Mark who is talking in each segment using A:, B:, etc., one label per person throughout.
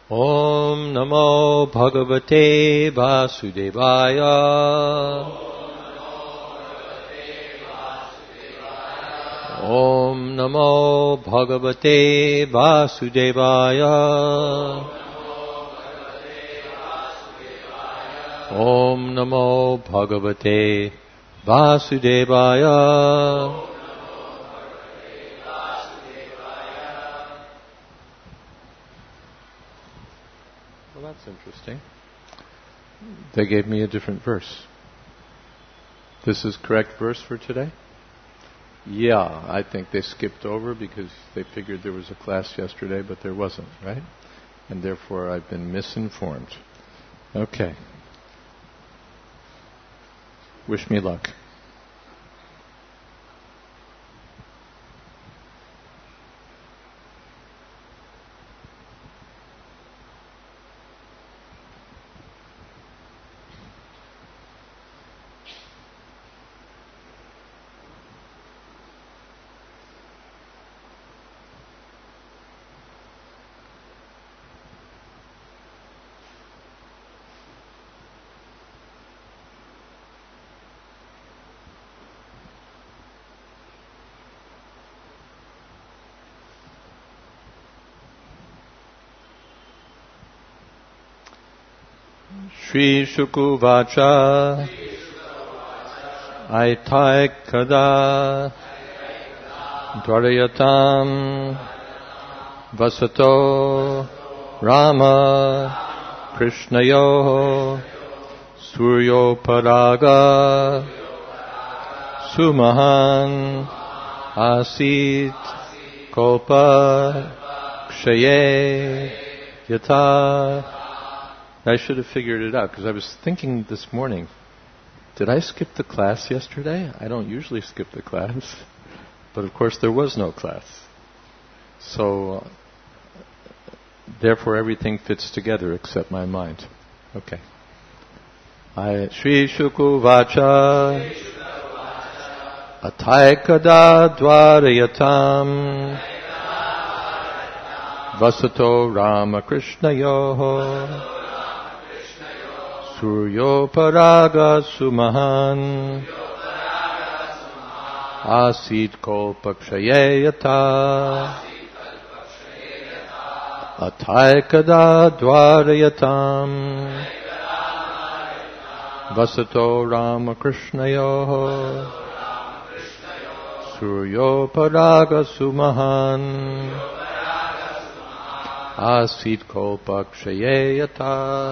A: Om Namo Bhagavate Vasudevaya. Om Namo Bhagavate Vasudevaya. Om Namo Bhagavate Vasudevaya. Well, that's interesting. They gave me a different verse. This is correct verse for today? Yeah, I think they skipped over because they figured there was a class yesterday, but there wasn't, right? And therefore I've been misinformed. Okay. Wish me luck. Shri Shukuvacha Aitaikada Dwarayatam Vasato Rama Krishnayo Suryo Paraga Sumahan Asit Kolpa Kshaye Yata. I should have figured it out because I was thinking this morning, did I skip the class yesterday? I don't usually skip the class. But of course there was no class. So, therefore everything fits together except my mind. Okay. Shri Shukuvacha Ataikada Dwarayatam Vasato Rama Krishnayo Suryo Paraga Sumahan Asit Kolpakshayeta Ataikada Dwarayatam Vasato Rama Krishnayo Suryo Paraga Sumahan Asit Kolpakshayeta.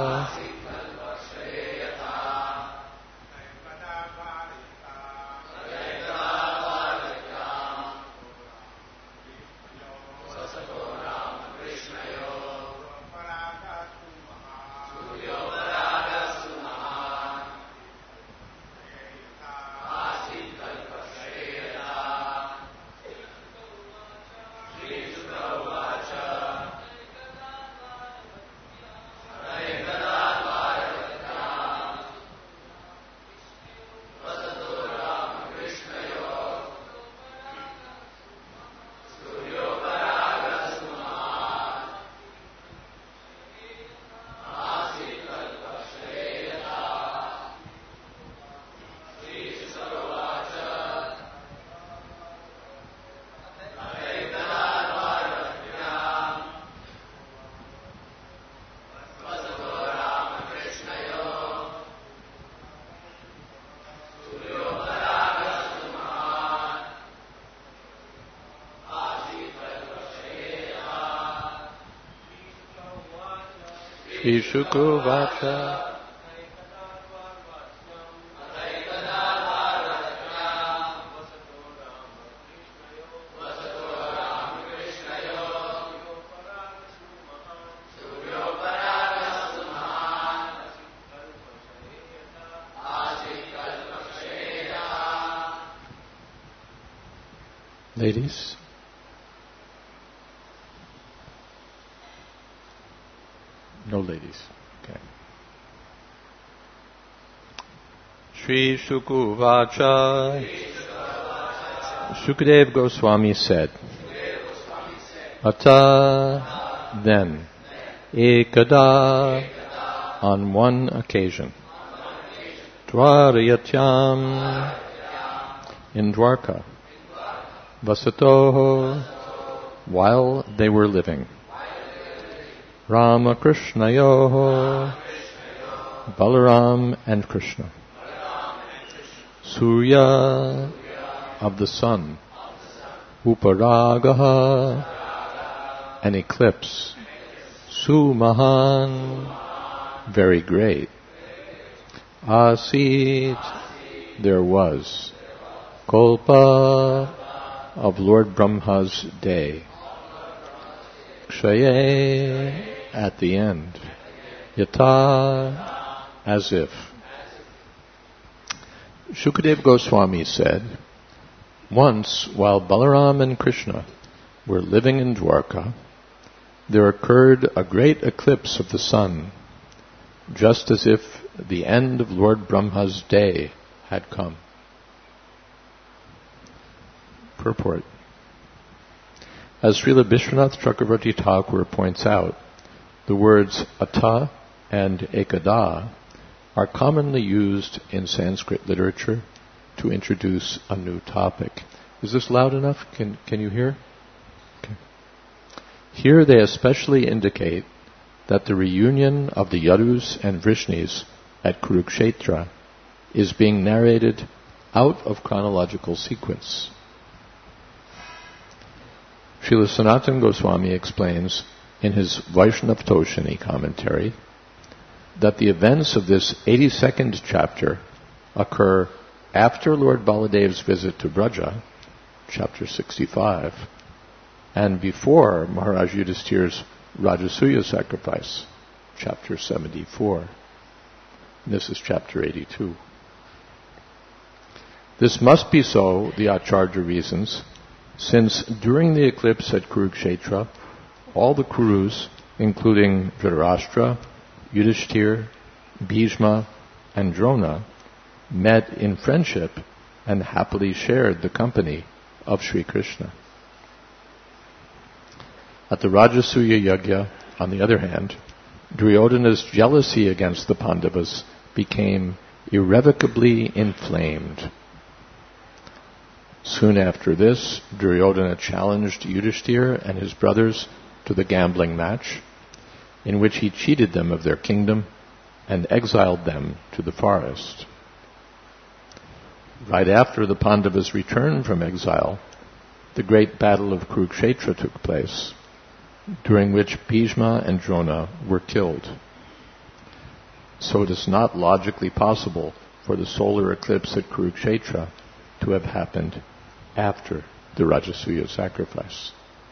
A: Shri Shukuvacha Ladies. No ladies. Okay. Shri Shukuvacha. Shukadev Goswami said, Ata, then, ekada, on one occasion. Dwarayatyam, in Dwarka. Vasatoho, while they were living. Ramakrushnayoho, Balaram and Krishna. Surya, of the sun. Uparagaha, an eclipse. Sumahan, very great. Asit, there was. Kalpa, of Lord Brahma's day. Kshaye, at the end. Yata, as if. Shukadeva Goswami said, once, while Balaram and Krishna were living in Dwarka, there occurred a great eclipse of the sun, just as if the end of Lord Brahma's day had come. Purport. As Srila Vishwanath Chakravarti Thakur points out, the words ata and ekada are commonly used in Sanskrit literature to introduce a new topic. Is this loud enough? Can you hear? Okay. Here they especially indicate that the reunion of the Yadus and Vrishnis at Kurukshetra is being narrated out of chronological sequence. Srila Sanatana Goswami explains in his Vaishnav Toshini commentary that the events of this 82nd chapter occur after Lord Baladev's visit to Braja, chapter 65, and before Maharaj Yudhishthira's Rajasuya sacrifice, chapter 74. This is chapter 82. This must be so, the Acharya reasons, since during the eclipse at Kurukshetra, all the Kurus, including Dhritarashtra, Yudhishthira, Bhishma, and Drona, met in friendship and happily shared the company of Sri Krishna. At the Rajasuya Yajna, on the other hand, Duryodhana's jealousy against the Pandavas became irrevocably inflamed. Soon after this, Duryodhana challenged Yudhishthira and his brothers to the gambling match, in which he cheated them of their kingdom and exiled them to the forest. Right after the Pandavas returned from exile, the great battle of Kurukshetra took place, during which Bhishma and Drona were killed. So it is not logically possible for the solar eclipse at Kurukshetra to have happened after the Rajasuya sacrifice.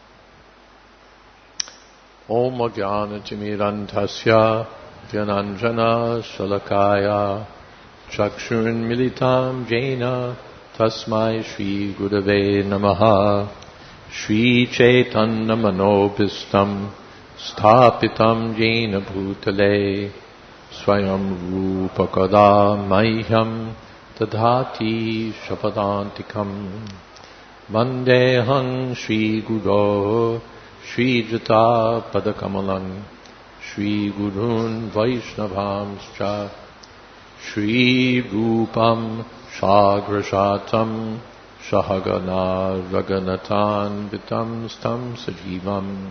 A: Om Ajnanatimirantasya Vyananjana Shalakaya Chakshurun Militam Jena Tasmai Shri Gurave Namaha Shri Chaitanya Manobhistam Sthapitam Jena Bhutale Swayam Rupakada Mahyam Tadhati Shapadantikam Vandeham Shri Guru Shri Jata Padakamalam Shri Gurun Vaishnavamscha Shri Rupam Shagrashatam Shahagana Raganatan Vitam Stam Sajivam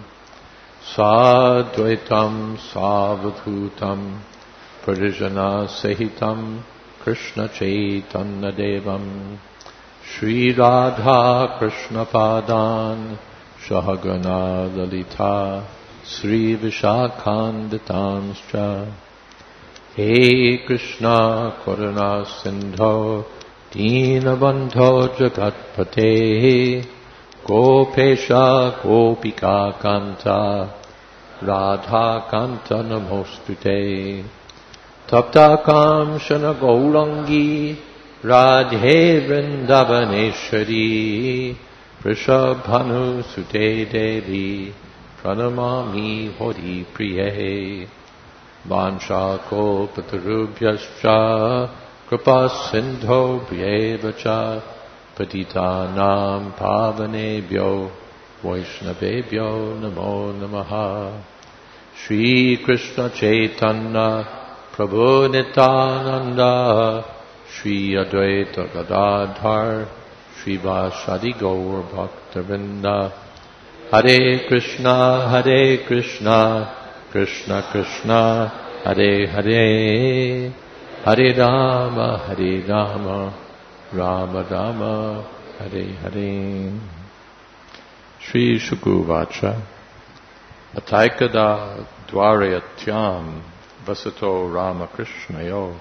A: Sadvaitam Savadhutam Parijana Sahitam Krishna Chaitanya Devam Shri Radha Krishna Padan Shahagana Lalita Sri Vishakhanditanscha He Krishna Karuna Sindho Dinabandho Jagatpate Gopesha Gopika Kanta Radha Kanta Namostute Taptakam Shana Gaurangi Radhe Vrindavaneshwari Vrishabhanu Sute Devi Pranamami Hori Priye Vansha Patarubhyascha Kripa Sindho Priyevacha Patitanam Pavanebhyo Vaishnavebhyo Namo Namaha Shri Krishna Chaitanya Prabhu Nityananda Shri Advaita Gadadhar Shri Vashadi Gaur Bhaktavinda Hare Krishna Krishna Krishna Hare Hare Hare Rama Rama Rama Hare Hare. Shri Shukuvacha Ataikada Dwarayatyam Vasato Ramakrishnayo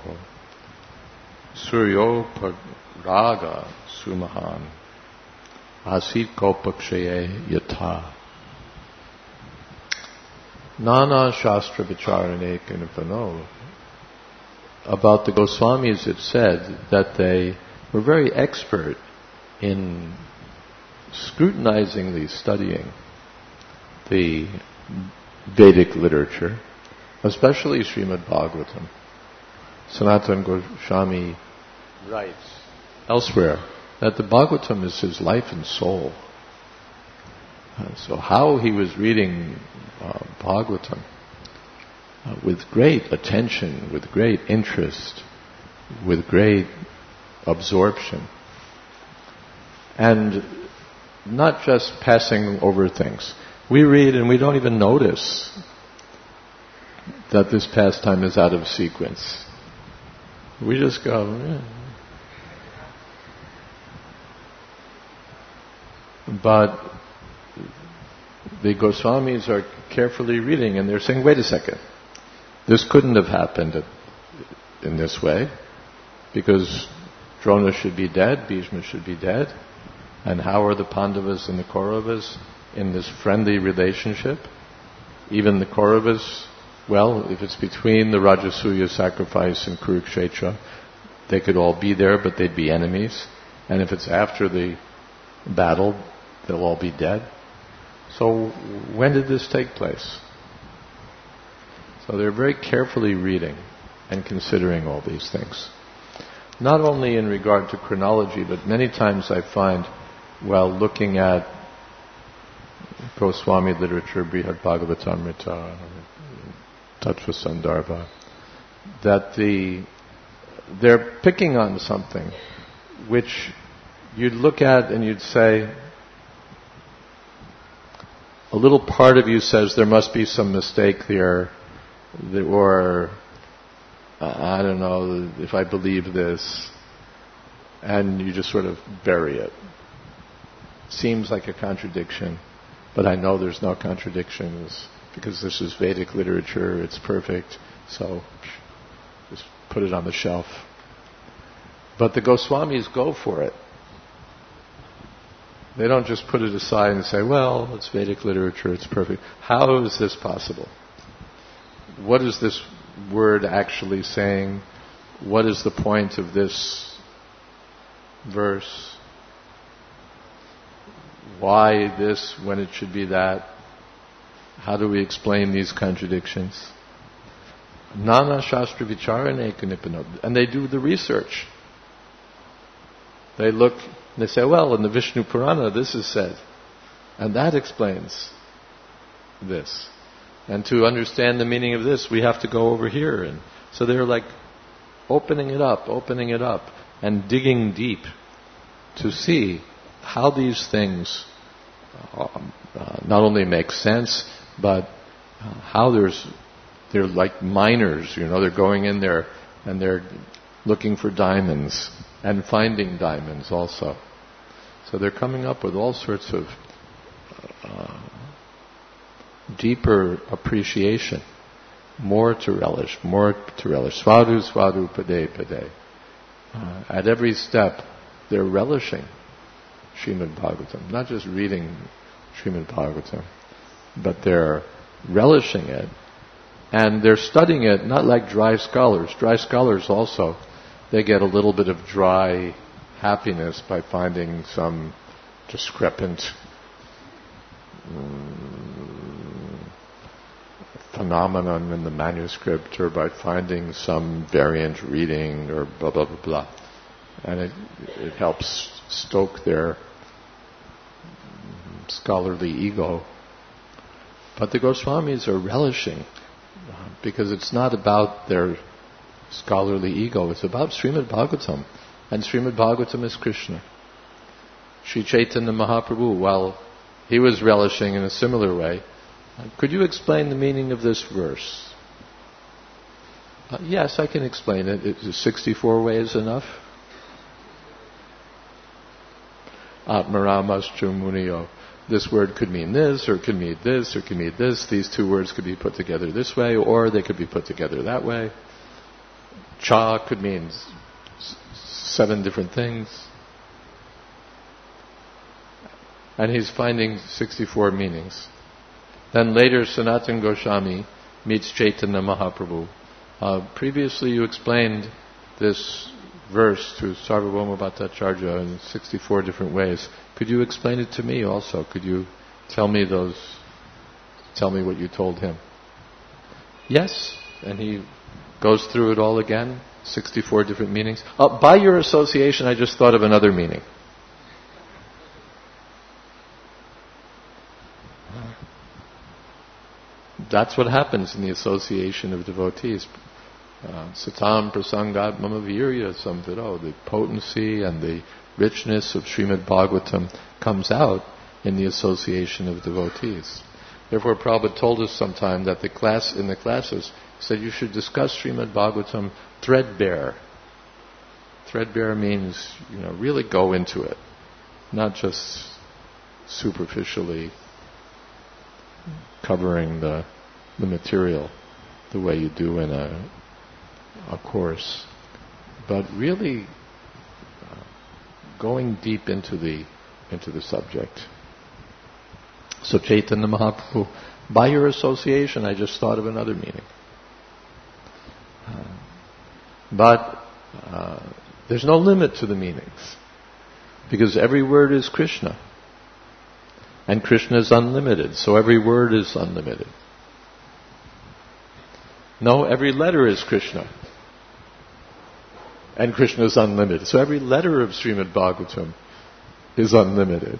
A: Suryo Raga Sumahan Asit Kopakshaye Yatha. Nana Shastra Vicharane Kinapano. About the Goswamis it said that they were very expert in scrutinizingly studying the Vedic literature, especially Srimad Bhagavatam. Sanatana Goswami writes elsewhere that the Bhagavatam is his life and soul. So how he was reading Bhagavatam with great attention, with great interest, with great absorption, and not just passing over things. We read and we don't even notice that this pastime is out of sequence. We just go, yeah. But the Goswamis are carefully reading and they're saying, wait a second, this couldn't have happened in this way, because Drona should be dead, Bhishma should be dead, and how are the Pandavas and the Kauravas in this friendly relationship? Even the Kauravas, well, if it's between the Rajasuya sacrifice and Kurukshetra, they could all be there, but they'd be enemies. And if it's after the battle, they'll all be dead. So when did this take place? So they're very carefully reading and considering all these things. Not only in regard to chronology, but many times I find, while looking at Goswami literature, Brihad Bhagavatamrita, Tattva Sandarbha, that they're picking on something which you'd look at and you'd say, a little part of you says there must be some mistake there, or I don't know if I believe this, and you just sort of bury it. Seems like a contradiction, but I know there's no contradictions because this is Vedic literature, it's perfect, so just put it on the shelf. But the Goswamis go for it. They don't just put it aside and say, well, it's Vedic literature, it's perfect. How is this possible? What is this word actually saying? What is the point of this verse? Why this when it should be that? How do we explain these contradictions? Nana Shastra Vicharane Kunipano. And they do the research. They look, they say, well, in the Vishnu Purana this is said. And that explains this. And to understand the meaning of this, we have to go over here. And so they're like opening it up, and digging deep to see how these things not only make sense, but how they're like miners, they're going in there and they're looking for diamonds and finding diamonds also. So they're coming up with all sorts of deeper appreciation, more to relish. Svadu, svadu, pade, pade. At every step, they're relishing Srimad Bhagavatam. Not just reading Srimad Bhagavatam, but they're relishing it. And they're studying it not like dry scholars. Dry scholars also, they get a little bit of dry happiness by finding some discrepant phenomenon in the manuscript, or by finding some variant reading, or blah, blah, blah, blah. And it helps stoke their scholarly ego. But the Goswamis are relishing because it's not about their scholarly ego, it's about Srimad Bhagavatam. And Srimad Bhagavatam is Krishna. Sri Chaitanya Mahaprabhu, while he was relishing in a similar way, could you explain the meaning of this verse? Yes, I can explain it. Is 64 ways enough? Atmaramastru Muniyo. This word could mean this, or it could mean this, or it could mean this. These two words could be put together this way, or they could be put together that way. Cha could mean 7 different things. And he's finding 64 meanings. Then later Sanatana Goswami meets Chaitanya Mahaprabhu. Previously you explained this verse to Sarvabhauma Bhattacharya in 64 different ways. Could you explain it to me also? Could you tell me what you told him? Yes, and he goes through it all again, 64 different meanings. By your association, I just thought of another meaning. That's what happens in the association of devotees. Satam prasangat mama virya samviro. The potency and the richness of Srimad Bhagavatam comes out in the association of devotees. Therefore, Prabhupada told us sometime that in the classes said you should discuss Srimad Bhagavatam threadbare. Threadbare means, really go into it, not just superficially covering the material the way you do in a course, but really going deep into the subject. So Chaitanya Mahaprabhu, by your association, I just thought of another meaning. But there's no limit to the meanings, because every word is Krishna. And Krishna is unlimited, so every word is unlimited. No, every letter is Krishna. And Krishna is unlimited. So every letter of Srimad Bhagavatam is unlimited.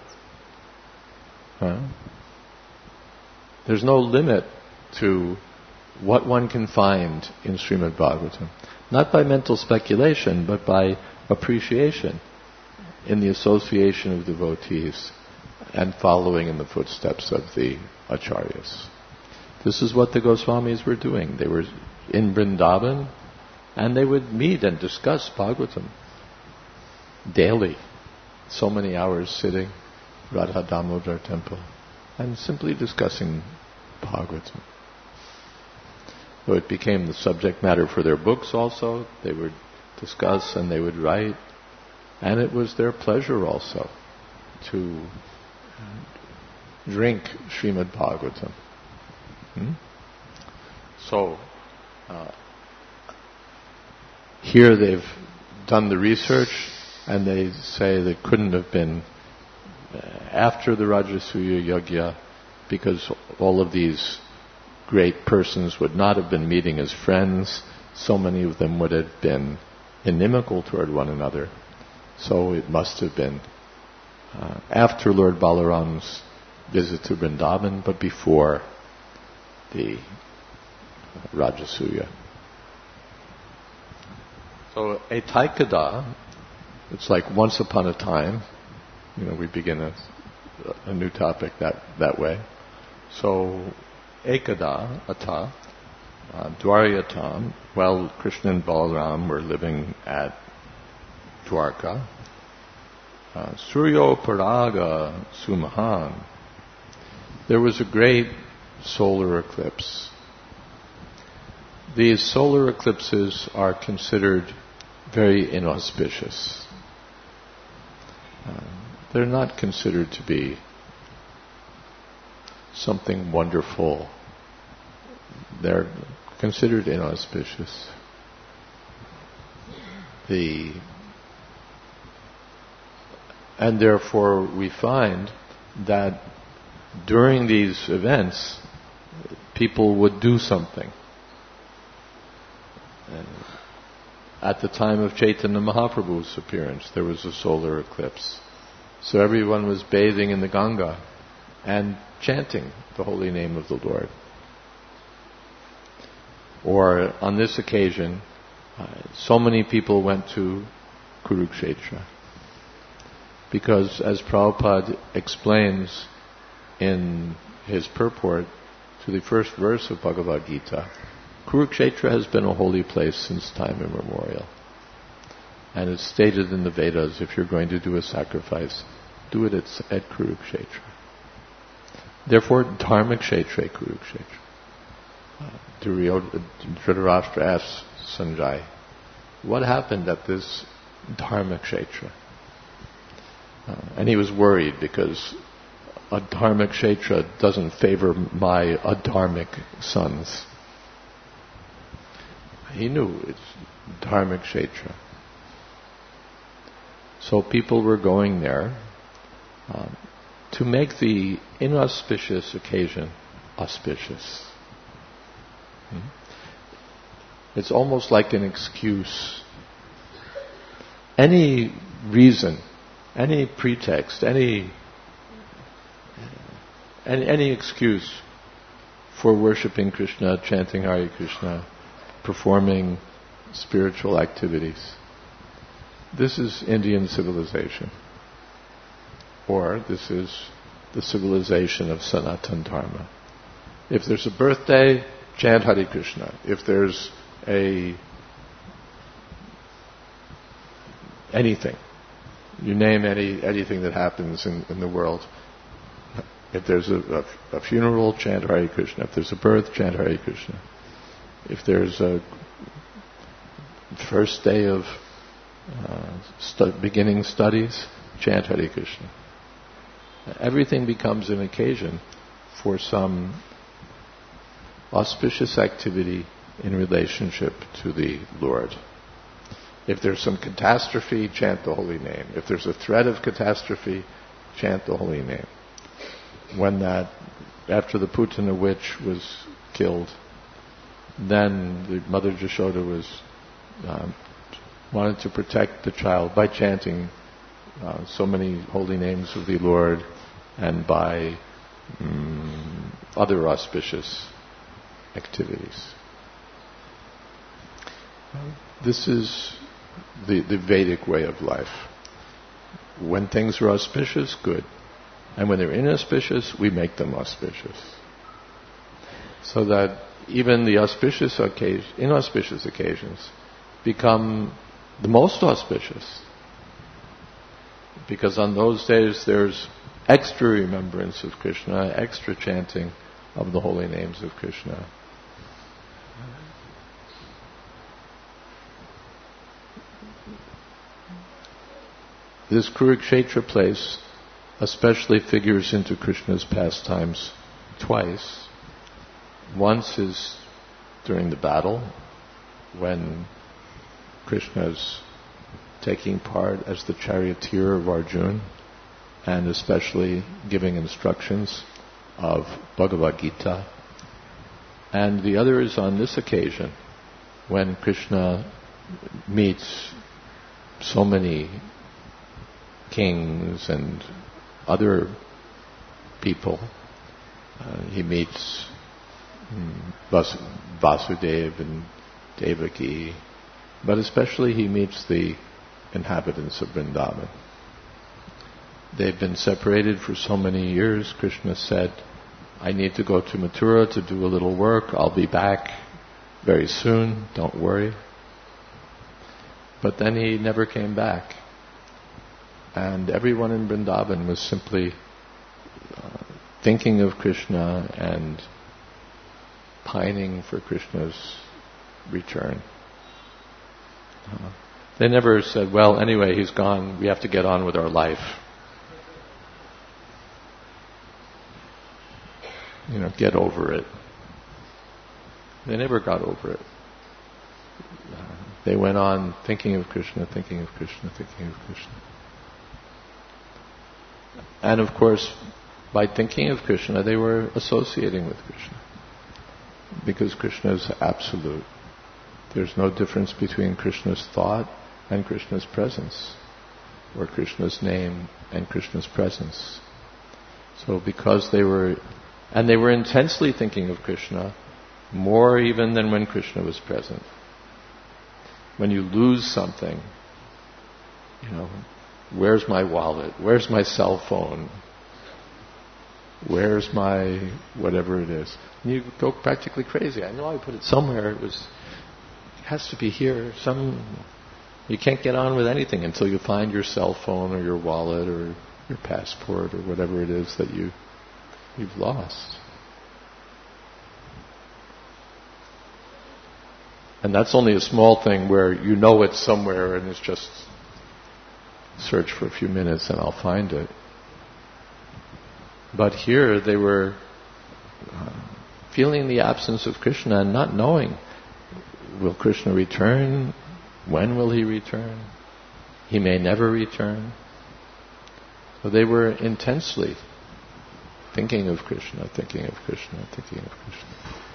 A: There's no limit to what one can find in Srimad Bhagavatam. Not by mental speculation, but by appreciation in the association of devotees and following in the footsteps of the acharyas. This is what the Goswamis were doing. They were in Vrindavan, and they would meet and discuss Bhagavatam daily. So many hours sitting, Radha Damodar temple, and simply discussing Bhagavatam. So it became the subject matter for their books also. They would discuss and they would write. And it was their pleasure also to drink Srimad Bhagavatam. So, here they've done the research, and they say they couldn't have been after the Rajasuya Yajna, because all of these great persons would not have been meeting as friends. So many of them would have been inimical toward one another. So it must have been after Lord Balaram's visit to Vrindavan, but before the Rajasuya. So Etaikada, it's like once upon a time. We begin a new topic that way. So Ekada, Ata, Dwaryatam, while Krishna and Balaram were living at Dwarka, Suryo Paraga Sumahan, there was a great solar eclipse. These solar eclipses are considered very inauspicious. They're not considered to be something wonderful. They're considered inauspicious. And therefore we find that during these events, people would do something. At the time of Chaitanya Mahaprabhu's appearance, there was a solar eclipse. So everyone was bathing in the Ganga and chanting the holy name of the Lord. Or on this occasion, so many people went to Kurukshetra because, as Prabhupada explains in his purport to the first verse of Bhagavad Gita, Kurukshetra has been a holy place since time immemorial. And it's stated in the Vedas, if you're going to do a sacrifice, do it at Kurukshetra. Therefore, Dharma Kshetra Kurukshetra. Dhritarashtra asks Sanjay, what happened at this Dharma Kshetra? And he was worried because a Dharma Kshetra doesn't favor my adharmic sons. He knew it's Dharma Kshetra. So people were going there to make the inauspicious occasion auspicious. It's almost like an excuse. Any reason, any pretext, any excuse for worshipping Krishna, chanting Hare Krishna, performing spiritual activities. This is Indian civilization. Or this is the civilization of Sanatana Dharma. If there's a birthday, chant Hare Krishna. If there's anything, you name anything that happens in the world. If there's a funeral, chant Hare Krishna. If there's a birth, chant Hare Krishna. If there's a first day of beginning studies, chant Hare Krishna. Everything becomes an occasion for some auspicious activity in relationship to the Lord. If there's some catastrophe, chant the holy name. If there's a threat of catastrophe, chant the holy name. After the Putana witch was killed, then the mother Jashoda wanted to protect the child by chanting so many holy names of the Lord and by other auspicious activities. This is the Vedic way of life. When things are auspicious, good. And when they're inauspicious, we make them auspicious. So that even the inauspicious occasions become the most auspicious. Because on those days there's extra remembrance of Krishna, extra chanting of the holy names of Krishna. This Kurukshetra place especially figures into Krishna's pastimes twice. Once is during the battle, when Krishna's taking part as the charioteer of Arjuna, and especially giving instructions of Bhagavad Gita. And the other is on this occasion, when Krishna meets so many kings and other people. He meets Vasudeva and Devaki, but especially he meets the inhabitants of Vrindavan. They've been separated for so many years. Krishna said, I need to go to Mathura to do a little work. I'll be back very soon. Don't worry. But then he never came back. And everyone in Vrindavan was simply thinking of Krishna and pining for Krishna's return. They never said, well, anyway, he's gone. We have to get on with our life. Get over it. They never got over it. They went on thinking of Krishna, thinking of Krishna, thinking of Krishna. And of course, by thinking of Krishna, they were associating with Krishna. Because Krishna is absolute. There's no difference between Krishna's thought and Krishna's presence, or Krishna's name and Krishna's presence. So because they were intensely thinking of Krishna, more even than when Krishna was present. When you lose something, where's my wallet? Where's my cell phone? Where's my whatever it is? And you go practically crazy. I know I put it somewhere. It has to be here. You can't get on with anything until you find your cell phone or your wallet or your passport or whatever it is that you've lost. And that's only a small thing where you know it's somewhere and it's just search for a few minutes and I'll find it. But here they were feeling the absence of Krishna and not knowing, will Krishna return? When will he return? He may never return. So they were intensely thinking of Krishna, thinking of Krishna, thinking of Krishna.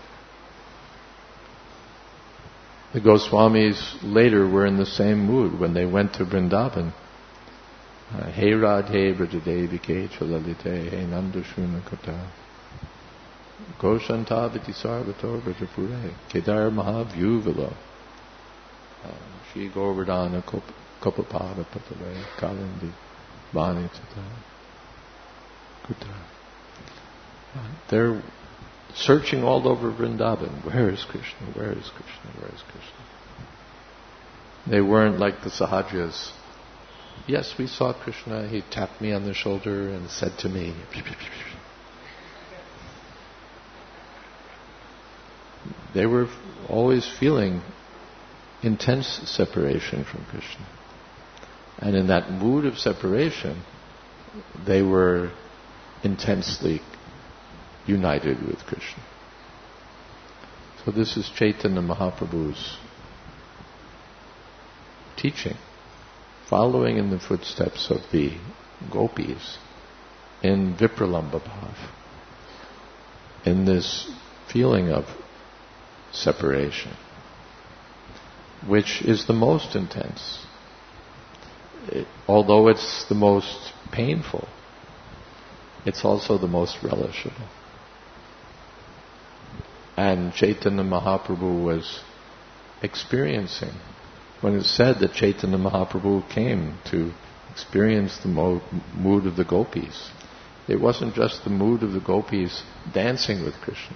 A: The Goswamis later were in the same mood when they went to Vrindavan. Hey Radhe Vrajadevike Chalalite Hey Nandashunakata Goshantaviti Sarvator Vrajapure Kedar Mahavyuvalo Shri Govardhana Kopapada Patale Kalindi Bani Tata Kuta. They're searching all over Vrindavan. Where is Krishna? Where is Krishna? Where is Krishna? They weren't like the Sahajras. Yes, we saw Krishna. He tapped me on the shoulder and said to me. They were always feeling intense separation from Krishna. And in that mood of separation, they were intensely united with Krishna. So this is Chaitanya Mahaprabhu's teaching, following in the footsteps of the gopis in Vipralambha Bhav, in this feeling of separation, which is the most intense. Although it's the most painful, it's also the most relishable. And Chaitanya Mahaprabhu was experiencing, when it's said that Chaitanya Mahaprabhu came to experience the mood of the gopis, it wasn't just the mood of the gopis dancing with Krishna,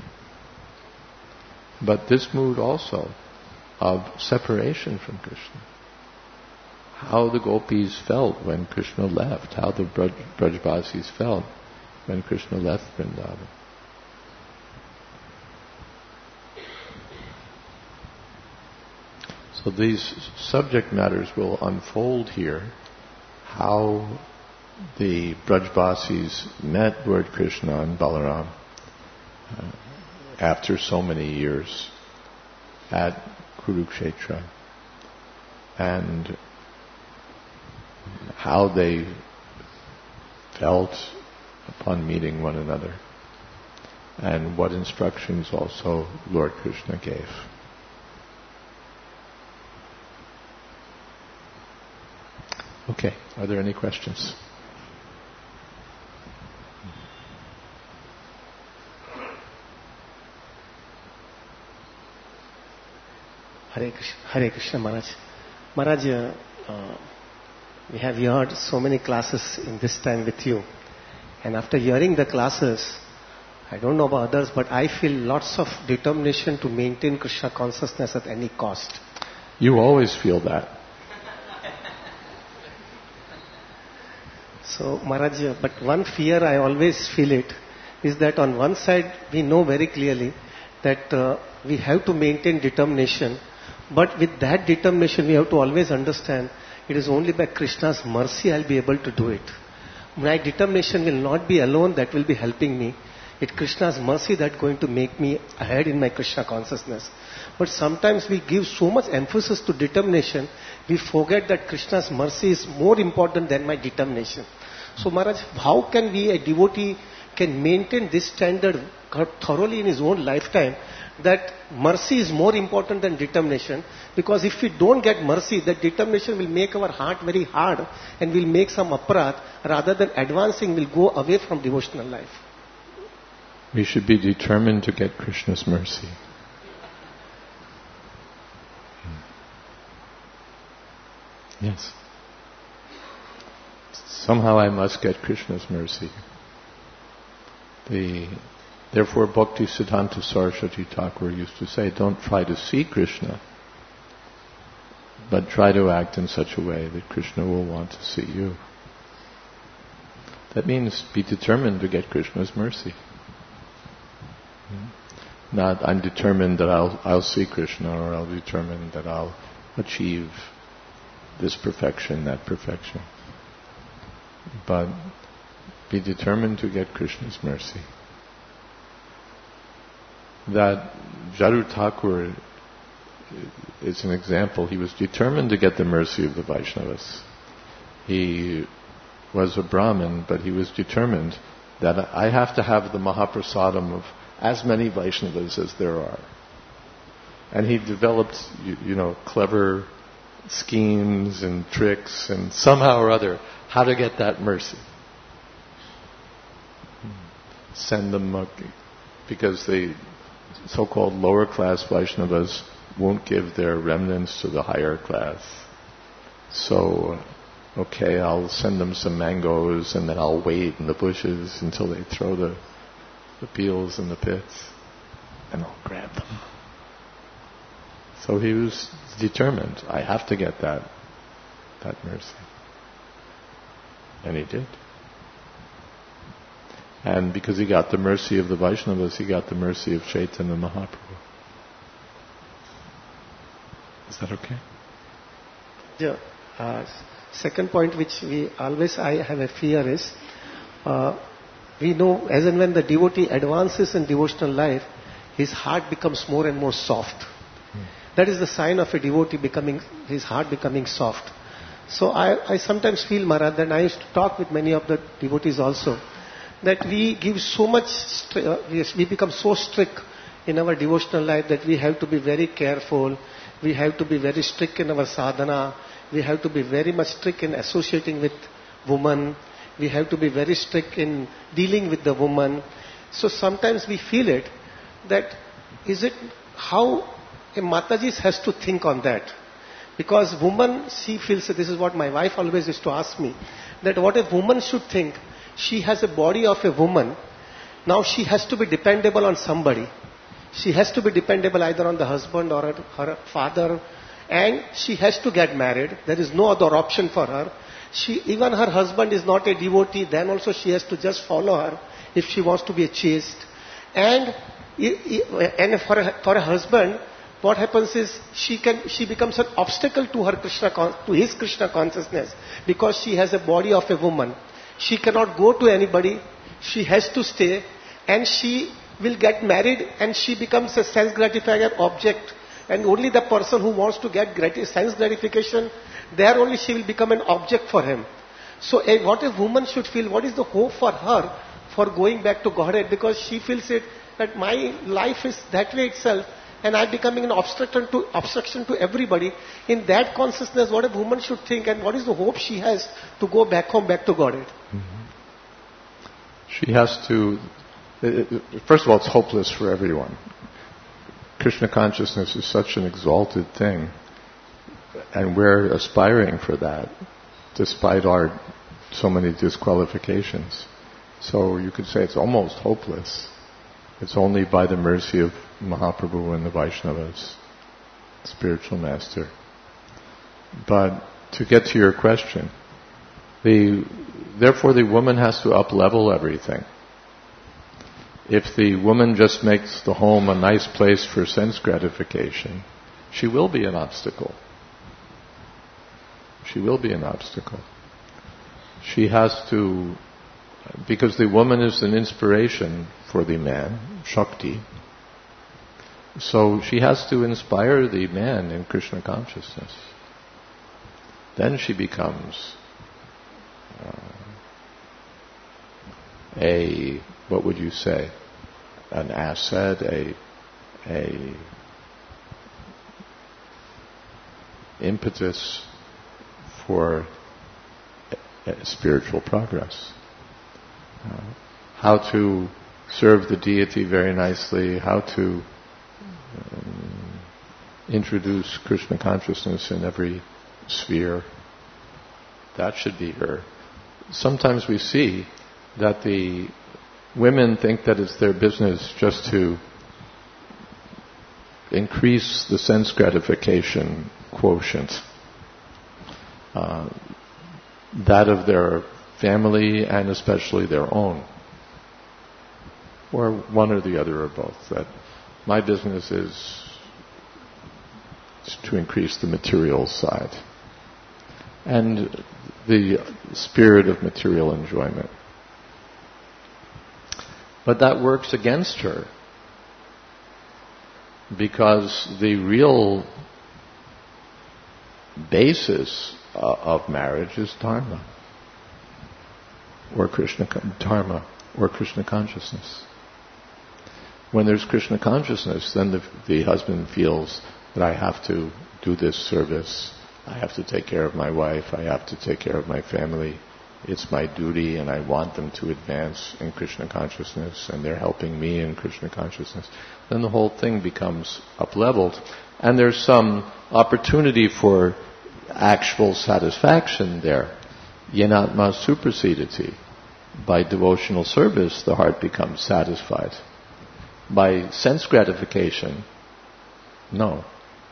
A: but this mood also of separation from Krishna. How the gopis felt when Krishna left, how the Brajbasis felt when Krishna left Vrindavan. So these subject matters will unfold here, how the Brajbasis met Lord Krishna and Balaram after so many years at Kurukshetra, and how they felt upon meeting one another, and what instructions also Lord Krishna gave. Okay, are there any questions?
B: Hare Krishna Maharaj. Maharaj, we have heard so many classes in this time with you. And after hearing the classes, I don't know about others, but I feel lots of determination to maintain Krishna consciousness at any cost.
A: You always feel that.
B: So Maharaj, but one fear I always feel it is that on one side we know very clearly that we have to maintain determination, but with that determination we have to always understand it is only by Krishna's mercy I'll be able to do it. My determination will not be alone that will be helping me. It's Krishna's mercy that's going to make me ahead in my Krishna consciousness. But sometimes we give so much emphasis to determination, we forget that Krishna's mercy is more important than my determination. So Maharaj, how can we, a devotee, can maintain this standard thoroughly in his own lifetime, that mercy is more important than determination, because if we don't get mercy, that determination will make our heart very hard and will make some aparat, rather than advancing, will go away from devotional life.
A: We should be determined to get Krishna's mercy. Yes. Somehow I must get Krishna's mercy. Therefore, Bhakti Siddhanta Saraswati Thakur used to say, don't try to see Krishna, but try to act in such a way that Krishna will want to see you. That means be determined to get Krishna's mercy. Not, I'm determined that I'll see Krishna, or I'll determine that I'll achieve this perfection, that perfection. But be determined to get Krishna's mercy. That Jadu Thakur is an example. He was determined to get the mercy of the Vaishnavas. He was a Brahmin, but he was determined that I have to have the Mahaprasadam of as many Vaishnavas as there are. And he developed, clever schemes and tricks and somehow or other how to get that mercy. Send them, because the so-called lower class Vaishnavas won't give their remnants to the higher class. So, I'll send them some mangoes and then I'll wait in the bushes until they throw the peels in the pits and I'll grab them. So he was determined, I have to get that mercy. And he did. And because he got the mercy of the Vaishnavas, he got the mercy of Chaitanya Mahaprabhu. Is that okay?
B: Yeah. Second point which I have a fear is, we know as and when the devotee advances in devotional life, his heart becomes more and more soft. That is the sign of a devotee his heart becoming soft. So I sometimes feel, Maharaj, that I used to talk with many of the devotees also, that we give so much, we become so strict in our devotional life that we have to be very careful, we have to be very strict in our sadhana, we have to be very much strict in associating with women, we have to be very strict in dealing with the woman. So sometimes we feel it, that is it how a Mataji has to think on that. Because woman, she feels, this is what my wife always used to ask me, that what a woman should think, she has a body of a woman, now she has to be dependable on somebody. She has to be dependable either on the husband or her father, and she has to get married. There is no other option for her. Even her husband is not a devotee, then also she has to just follow her if she wants to be a chaste. And for a husband, what happens is she becomes an obstacle to his Krishna consciousness, because she has a body of a woman. She cannot go to anybody. She has to stay, and she will get married, and she becomes a sense-gratifier object. And only the person who wants to get sense gratification, there only she will become an object for him. So what a woman should feel, what is the hope for her for going back to Godhead? Because she feels it, that my life is that way itself, and I'm becoming an obstruction to everybody. In that consciousness, what a woman should think, and what is the hope she has to go back home, back to Godhead?
A: Mm-hmm. She has to, first of all, it's hopeless for everyone. Krishna consciousness is such an exalted thing, and we're aspiring for that, despite our so many disqualifications. So you could say it's almost hopeless. It's only by the mercy of Mahaprabhu and the Vaishnavas, spiritual master. But to get to your question, therefore the woman has to up-level everything. If the woman just makes the home a nice place for sense gratification, she will be an obstacle. She will be an obstacle. She has to, because the woman is an inspiration for the man, Shakti, so she has to inspire the man in Krishna consciousness. Then she becomes what would you say? An asset, a impetus for spiritual progress. How to serve the deity very nicely, how to introduce Krishna consciousness in every sphere. That should be her. Sometimes we see that the women think that it's their business just to increase the sense gratification quotient, that of their family and especially their own, or one or the other or both. That my business is to increase the material side and the spirit of material enjoyment. But that works against her, because the real basis of marriage is dharma, or Krishna consciousness. When there's Krishna consciousness, then the husband feels that I have to do this service, I have to take care of my wife, I have to take care of my family. It's my duty, and I want them to advance in Krishna consciousness, and they're helping me in Krishna consciousness. Then the whole thing becomes up-leveled, and there's some opportunity for actual satisfaction there. Yenatma suprasidati. By devotional service, the heart becomes satisfied. By sense gratification, no.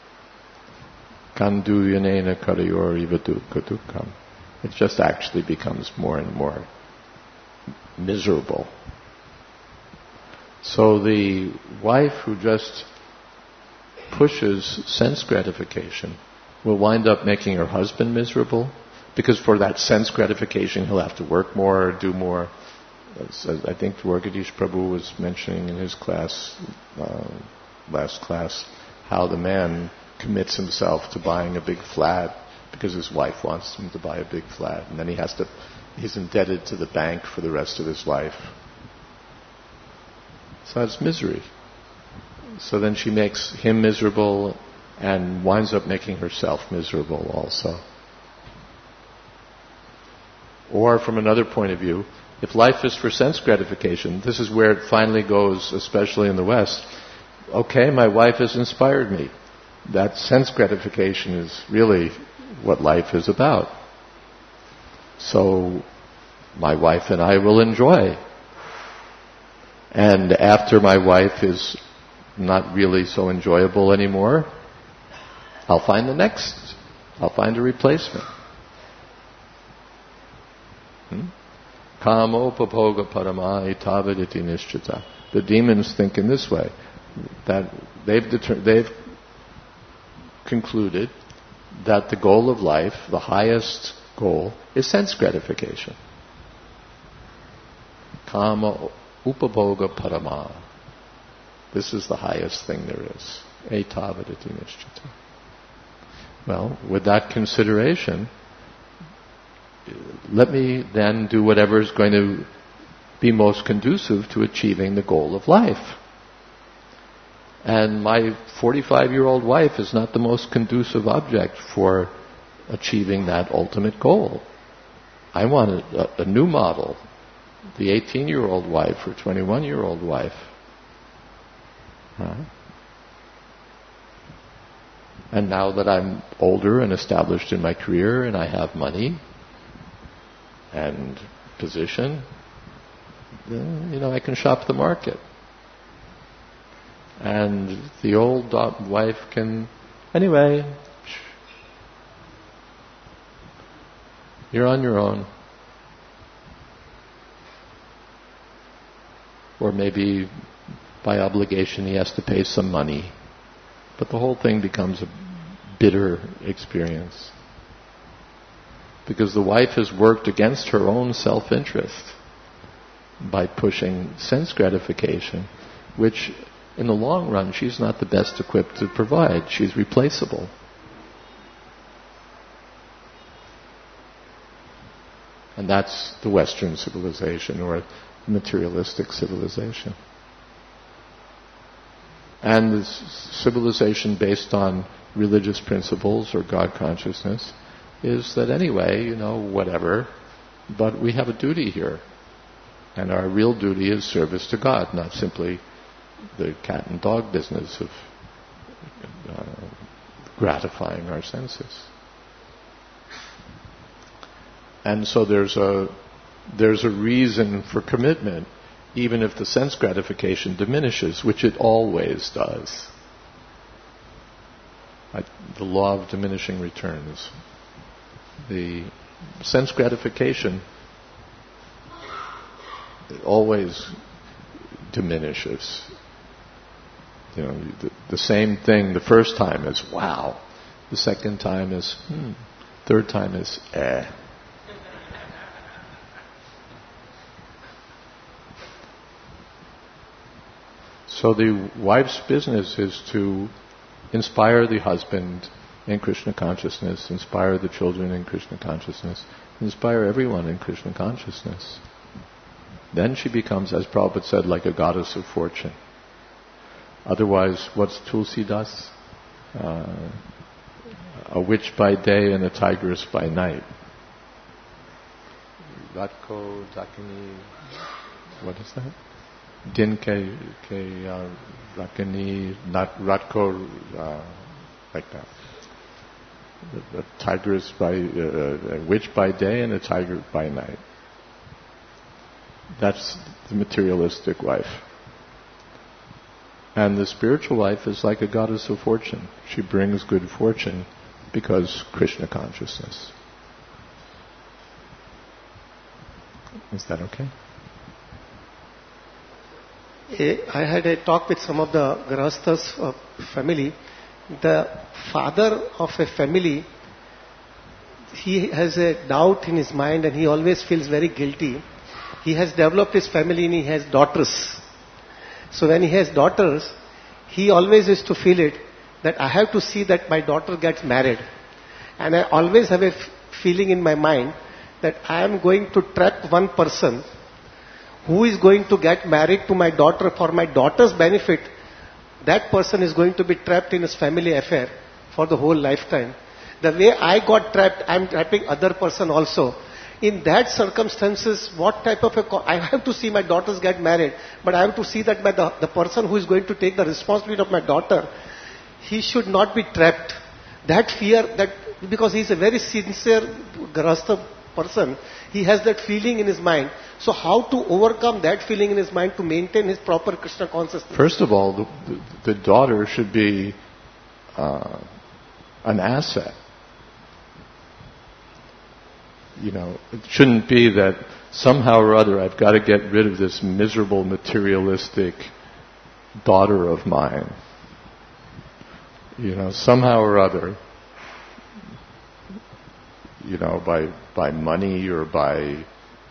A: Kandu yanena karayori vadukadukam. It just actually becomes more and more miserable. So the wife who just pushes sense gratification will wind up making her husband miserable, because for that sense gratification he'll have to work more, do more. I think Dwarkadish Prabhu was mentioning in his class, last class, how the man commits himself to buying a big flat because his wife wants him to buy a big flat, and then he's indebted to the bank for the rest of his life. So that's misery. So then she makes him miserable and winds up making herself miserable also. Or from another point of view, if life is for sense gratification, this is where it finally goes, especially in the West. Okay, my wife has inspired me. That sense gratification is really what life is about. So my wife and I will enjoy. And after my wife is not really so enjoyable anymore, I'll find a replacement. Kamopabhoga parama etavaditi nishchita. The demons think in this way, that they've concluded that the goal of life, the highest goal, is sense gratification. Kama upabhoga parama. This is the highest thing there is. Etavaditi nishchita. Well, with that consideration, let me then do whatever is going to be most conducive to achieving the goal of life. And my 45-year-old wife is not the most conducive object for achieving that ultimate goal. I want a new model, the 18-year-old wife or 21-year-old wife. And now that I'm older and established in my career and I have money and position, I can shop the market. And the old wife can, anyway, you're on your own. Or maybe by obligation he has to pay some money. But the whole thing becomes a bitter experience. Because the wife has worked against her own self-interest by pushing sense gratification, which in the long run she's not the best equipped to provide. She's replaceable. And that's the Western civilization, or materialistic civilization. And this civilization based on religious principles or God consciousness is that anyway, whatever, but we have a duty here. And our real duty is service to God, not simply the cat and dog business of gratifying our senses. And so there's a reason for commitment, even if the sense gratification diminishes, which it always does. The law of diminishing returns. The sense gratification always diminishes. The same thing the first time is wow. The second time is third time is eh. So the wife's business is to inspire the husband in Krishna consciousness, inspire the children in Krishna consciousness, inspire everyone in Krishna consciousness. Then she becomes, as Prabhupada said, like a goddess of fortune. Otherwise, what's Tulsidas? A witch by day and a tigress by night. Ratko Dakini, what is that? Din ke Rakini, not Ratko, like that. A tigress by, a witch by day and a tiger by night. That's the materialistic life. And the spiritual life is like a goddess of fortune. She brings good fortune because Krishna consciousness. Is that okay?
B: I had a talk with some of the Grahasthas family. The father of a family, he has a doubt in his mind and he always feels very guilty. He has developed his family and he has daughters. So when he has daughters, he always used to feel it that I have to see that my daughter gets married. And I always have a feeling in my mind that I am going to trap one person who is going to get married to my daughter for my daughter's benefit. That person is going to be trapped in his family affair for the whole lifetime. The way I got trapped, I am trapping other person also. In that circumstances, what type of I have to see my daughters get married, but I have to see that the person who is going to take the responsibility of my daughter, he should not be trapped. That fear, because he is a very sincere Grahastha person, he has that feeling in his mind. So how to overcome that feeling in his mind to maintain his proper Krishna consciousness?
A: First of all, the daughter should be an asset. It shouldn't be that somehow or other I've got to get rid of this miserable materialistic daughter of mine. Somehow or other, by money or by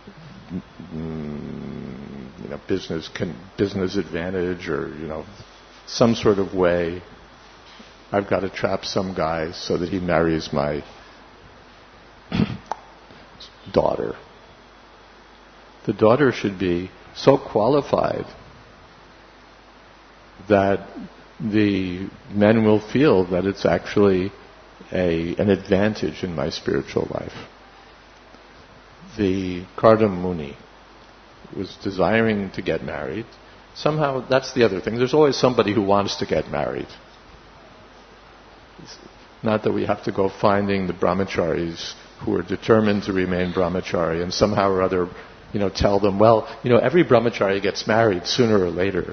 A: business advantage or some sort of way, I've got to trap some guy so that he marries my daughter. The daughter should be so qualified that the men will feel that it's actually an advantage in my spiritual life. The Kardam Muni was desiring to get married. Somehow, that's the other thing. There's always somebody who wants to get married. It's not that we have to go finding the brahmacharis who are determined to remain brahmachari and somehow or other, tell them, well, every brahmachari gets married sooner or later.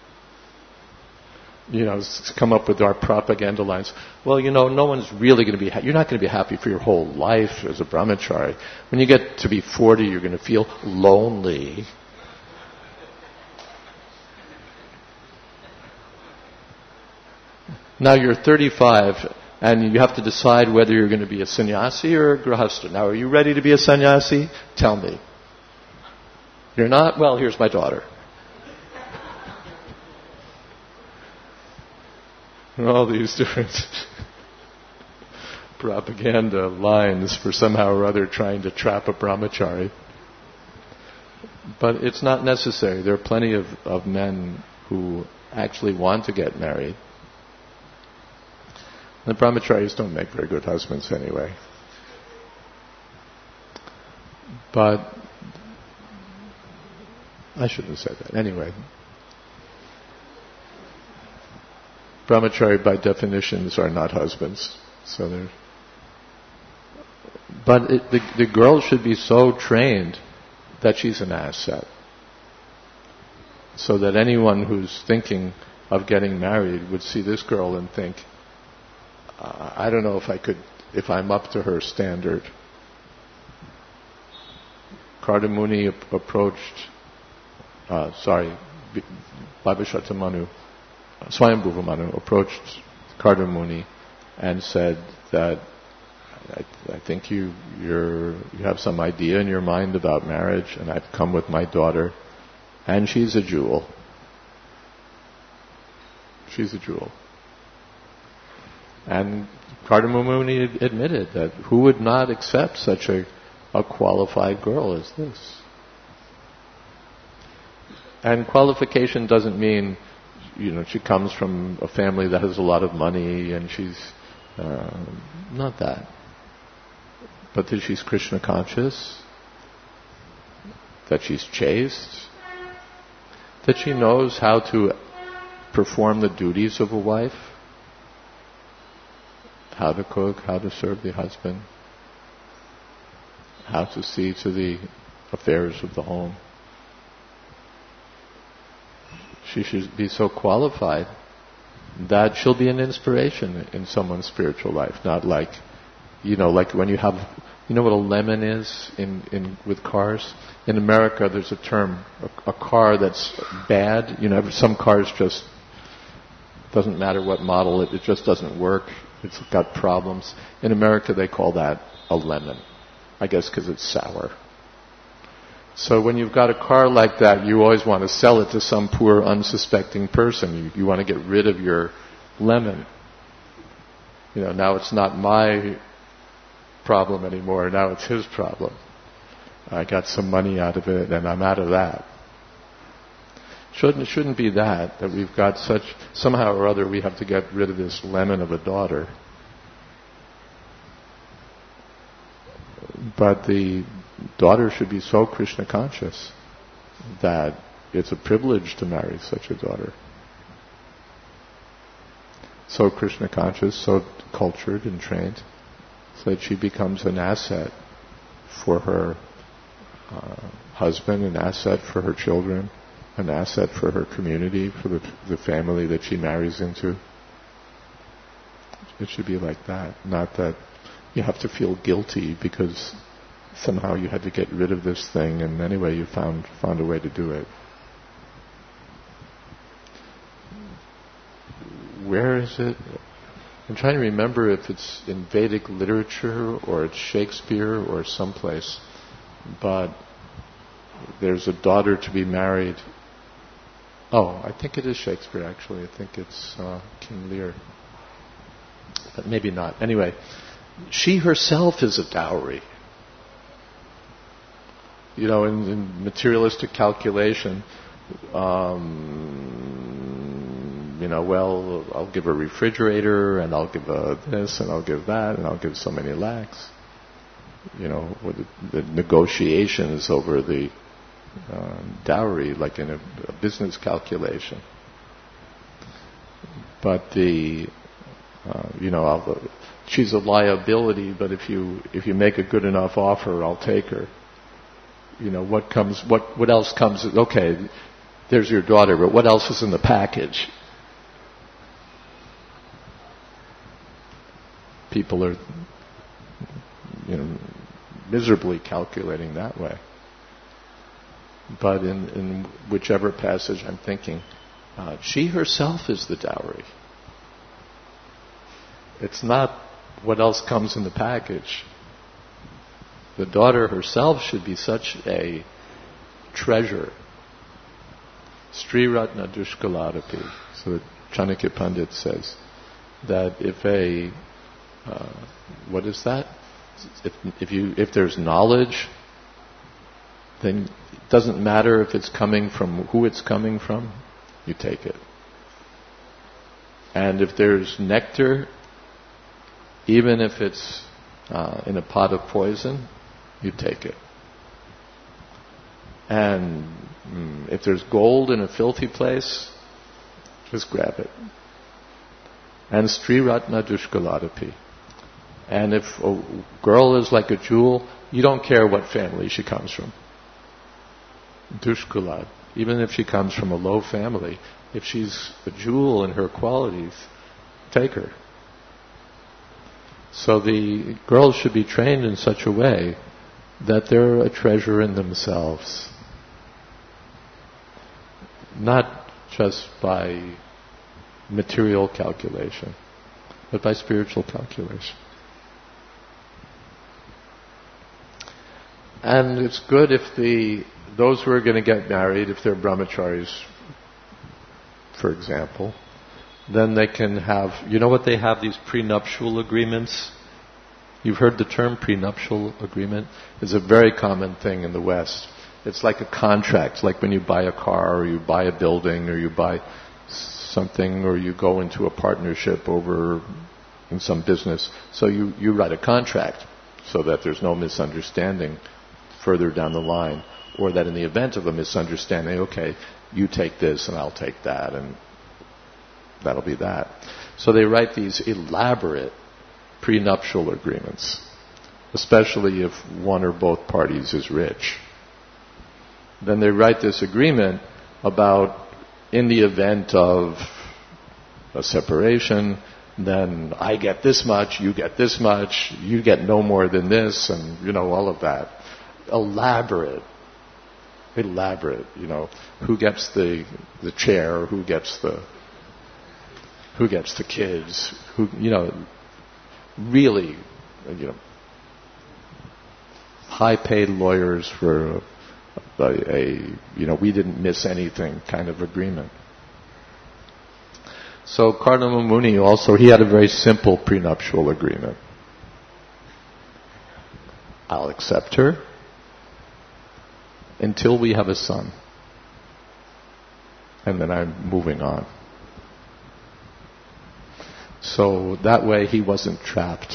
A: Come up with our propaganda lines. Well, no one's really going to be you're not going to be happy for your whole life as a brahmachari. When you get to be 40, you're going to feel lonely. Now you're 35, and you have to decide whether you're going to be a sannyasi or a grahastha. Now, are you ready to be a sannyasi? Tell me. You're not? Well, here's my daughter. And all these different propaganda lines for somehow or other trying to trap a brahmachari. But it's not necessary. There are plenty of men who actually want to get married. The brahmacharis don't make very good husbands anyway. But I shouldn't have said that. Anyway, brahmachari by definitions are not husbands. So they're... But the girl should be so trained that she's an asset. So that anyone who's thinking of getting married would see this girl and think, I don't know if I'm up to her standard. Kardamuni approached, Vibhashata Manu, Swayambhuva Manu approached Kardamuni and said that I think you have some idea in your mind about marriage, and I've come with my daughter, and she's a jewel. She's a jewel. And Kardamuni admitted that who would not accept such a qualified girl as this? And qualification doesn't mean, she comes from a family that has a lot of money and she's not that. But that she's Krishna conscious, that she's chaste, that she knows how to perform the duties of a wife, how to cook, how to serve the husband, how to see to the affairs of the home. She should be so qualified that she'll be an inspiration in someone's spiritual life, not like, like when you have, what a lemon is with cars? In America, there's a term, a car that's bad. Some cars just, doesn't matter what model, it just doesn't work. It's got problems. In America, they call that a lemon. I guess because it's sour. So when you've got a car like that, you always want to sell it to some poor, unsuspecting person. You want to get rid of your lemon. Now it's not my problem anymore. Now it's his problem. I got some money out of it, and I'm out of that. It shouldn't be that we've got somehow or other we have to get rid of this lemon of a daughter. But the daughter should be so Krishna conscious that it's a privilege to marry such a daughter. So Krishna conscious, so cultured and trained, so that she becomes an asset for her husband, an asset for her children, an asset for her community, for the family that she marries into. It should be like that, not that you have to feel guilty because somehow you had to get rid of this thing, and anyway you found a way to do it. Where is it? I'm trying to remember if it's in Vedic literature or it's Shakespeare or someplace, but there's a daughter to be married. Oh, I think it is Shakespeare actually. I think it's King Lear. But maybe not. Anyway, she herself is a dowry. In materialistic calculation, I'll give a refrigerator, and I'll give this, and I'll give that, and I'll give so many lakhs. With the negotiations over the dowry, like in a business calculation. But she's a liability, but if you make a good enough offer, I'll take her. What else comes? Okay, there's your daughter, but what else is in the package? People are, miserably calculating that way. But in whichever passage I'm thinking, she herself is the dowry. It's not what else comes in the package. The daughter herself should be such a treasure. Sri Ratna Dushkaladapi. So Chanakya Pandit says that if what is that? If there's knowledge, then it doesn't matter if it's coming from who it's coming from, you take it. And if there's nectar, even if it's in a pot of poison, you take it. And if there's gold in a filthy place, just grab it. And Stri Ratna Dushkaladapi. And if a girl is like a jewel, you don't care what family she comes from. Dushkulad. Even if she comes from a low family, if she's a jewel in her qualities, take her. So the girls should be trained in such a way that they're a treasure in themselves. Not just by material calculation, but by spiritual calculation. And it's good if those who are going to get married, if they're brahmacharis, for example, then they can have, you know what they have, these prenuptial agreements? You've heard the term prenuptial agreement? It's a very common thing in the West. It's like a contract, like when you buy a car or you buy a building or you buy something or you go into a partnership over in some business. So you write a contract so that there's no misunderstanding further down the line, or that in the event of a misunderstanding, okay, you take this and I'll take that and that'll be that. So they write these elaborate prenuptial agreements, especially if one or both parties is rich. Then they write this agreement about in the event of a separation, then I get this much, you get this much, you get no more than this, and all of that. Elaborate, who gets the chair, who gets the kids, really, high-paid lawyers for we didn't miss anything kind of agreement. So Kardama Muni also, he had a very simple prenuptial agreement. I'll accept her until we have a son. And then I'm moving on. So that way he wasn't trapped.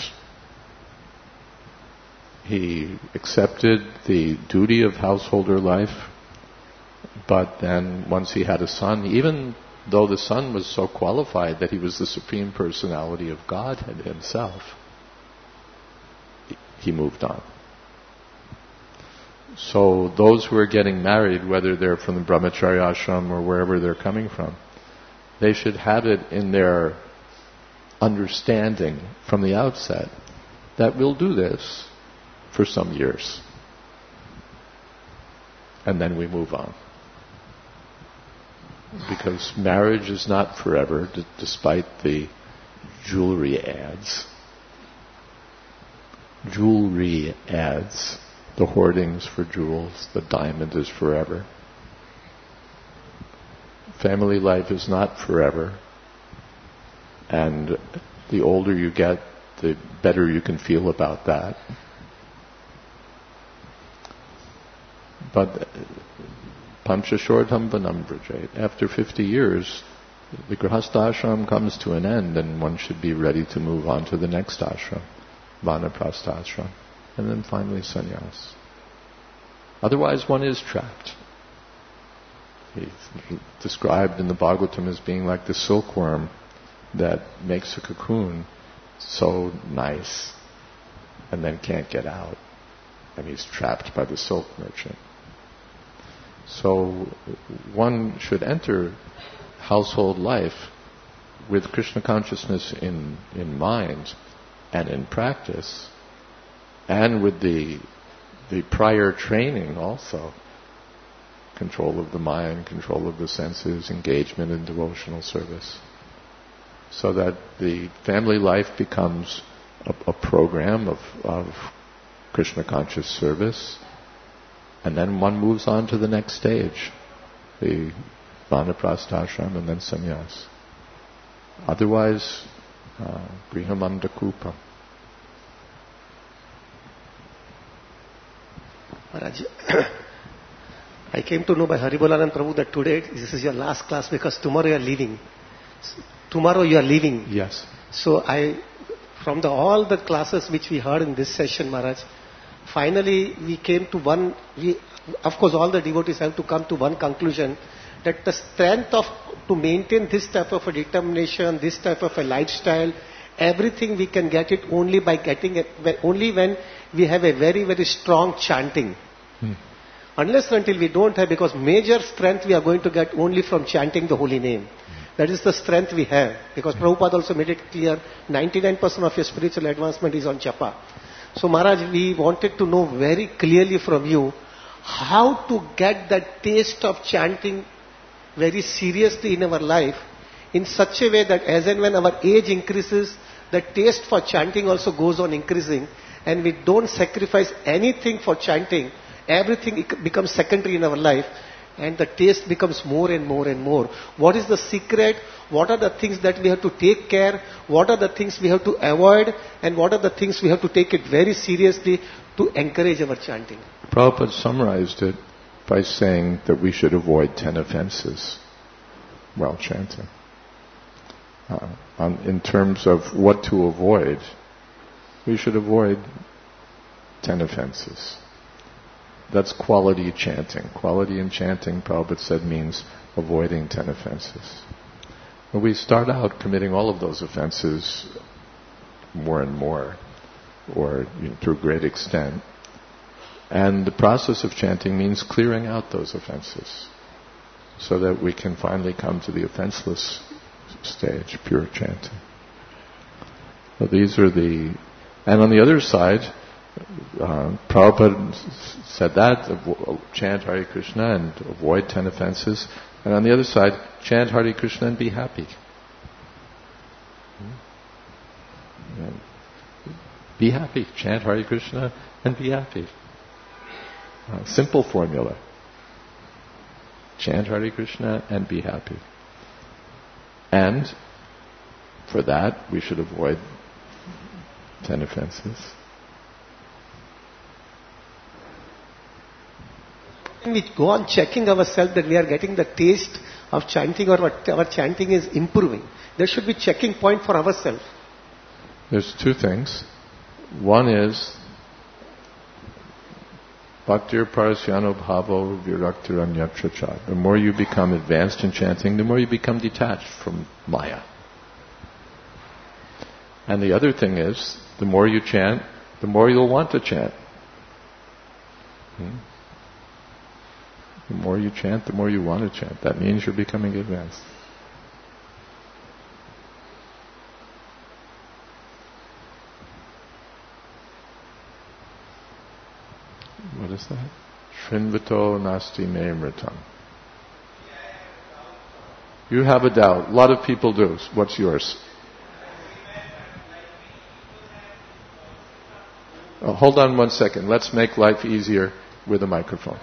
A: He accepted the duty of householder life, but then once he had a son, even though the son was so qualified that he was the Supreme Personality of Godhead himself, he moved on. So those who are getting married, whether they're from the Brahmacharya ashram or wherever they're coming from, they should have it in their understanding from the outset that we'll do this for some years. And then we move on. Because marriage is not forever, despite the jewelry ads. Jewelry ads. The hoardings for jewels, the diamond is forever. Family life is not forever. And the older you get, the better you can feel about that. But Panchashortam Vanam Vrajat. After 50 years, the Grihastha ashram comes to an end and one should be ready to move on to the next ashram, Vanaprastha ashram. And then finally sannyas. Otherwise one is trapped. He's described in the Bhagavatam as being like the silkworm that makes a cocoon so nice and then can't get out. And he's trapped by the silk merchant. So one should enter household life with Krishna consciousness in mind and in practice, and with the prior training also. Control of the mind, control of the senses, engagement in devotional service. So that the family life becomes a program of Krishna conscious service, and then one moves on to the next stage, the Vanaprastha ashram and then sannyas. Otherwise, grihamanda kupa.
B: Maharaj, I came to know by Haribolanand Prabhu that today this is your last class because tomorrow you are leaving. tomorrow you are leaving.
A: Yes.
B: So from all the classes which we heard in this session, Maharaj, finally we came to of course all the devotees have to come to one conclusion, that the strength to maintain this type of a determination, this type of a lifestyle, everything we can get it only by getting it, only when we have a very, very strong chanting. Unless and until we don't have, because major strength we are going to get only from chanting the holy name. That is the strength we have. Because Prabhupada also made it clear, 99% of your spiritual advancement is on japa. So Maharaj, we wanted to know very clearly from you how to get that taste of chanting very seriously in our life, in such a way that as and when our age increases, the taste for chanting also goes on increasing, and we don't sacrifice anything for chanting. Everything becomes secondary in our life, and the taste becomes more and more and more. What is the secret? What are the things that we have to take care? What are the things we have to avoid? And what are the things we have to take it very seriously to encourage our chanting?
A: Prabhupada summarized it by saying that we should avoid 10 offenses while chanting. In terms of what to avoid, we should avoid 10 offenses. That's quality chanting. Quality in chanting, Prabhupada said, means avoiding 10 offenses. When we start out committing all of those offenses more and more, or to a great extent, and the process of chanting means clearing out those offenses so that we can finally come to the offenseless stage, pure chanting. So these are and on the other side, Prabhupada said that, chant Hare Krishna and avoid 10 offenses. And on the other side, chant Hare Krishna and be happy. Be happy. Chant Hare Krishna and be happy. Simple formula. Chant Hare Krishna and be happy. And for that, we should avoid 10 offenses.
B: We go on checking ourselves that we are getting the taste of chanting, or our chanting is improving. There should be checking point for ourselves.
A: There's two things. One is Bhaktir Parasyano Bhavo Viraktiranyatra Cha. The more you become advanced in chanting, the more you become detached from Maya. And the other thing is, the more you chant, the more you'll want to chant. The more you chant, the more you want to chant. That means you're becoming advanced. What is that? Shrinvato nasti me mritam. You have a doubt. A lot of people do. What's yours? Hold on 1 second. Let's make life easier with a microphone.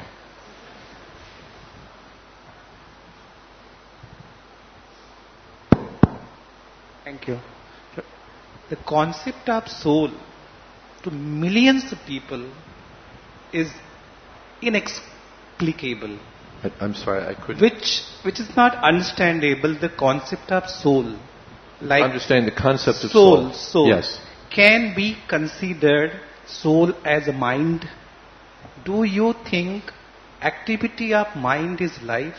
C: Thank you. The concept of soul to millions of people is inexplicable.
A: I'm sorry, I couldn't.
C: Which is not understandable, the concept of soul. Like
A: understand the concept of soul.
C: Soul.
A: Yes.
C: Can be considered soul as a mind. Do you think activity of mind is life?